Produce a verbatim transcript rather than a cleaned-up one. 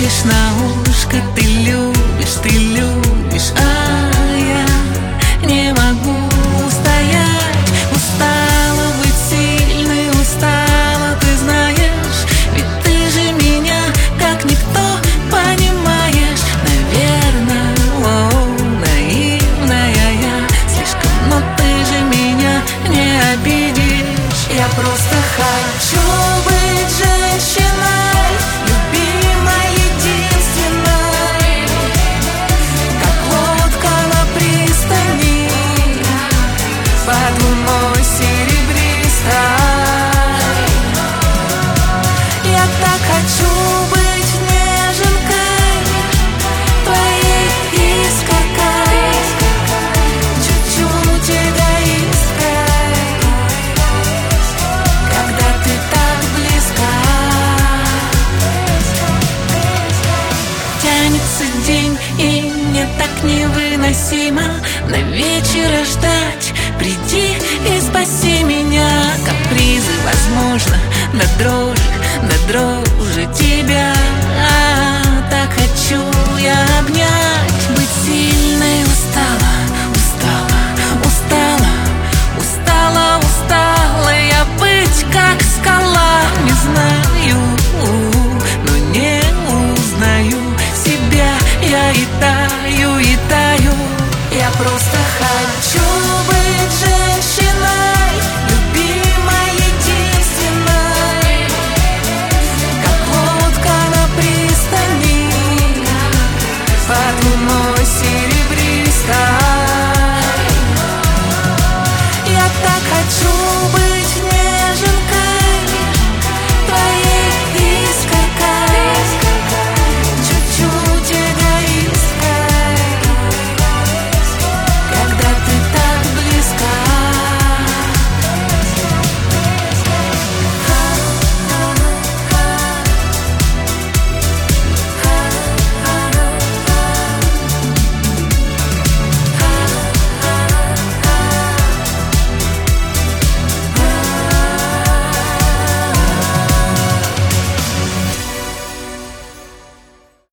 шепчешь на ушко: ты любишь, ты любишь, а я не могу устоять. Устала быть сильной, устала, ты знаешь, ведь ты же меня как никто понимаешь. Наверное, о, наивная я слишком, но ты же меня не обидишь. Я просто хочу быть женщиной, любимой, единственной, как лодка на пристани под луной серебристой. Я так хочу быть неженкой, твоей искоркой, чуть-чуть эгоисткой, когда ты так близка. Тянется день, и мне так невыносимо на вечера ждать. Приди и спаси меня. Капризы, возможно, до дрожи, до дрожи тебя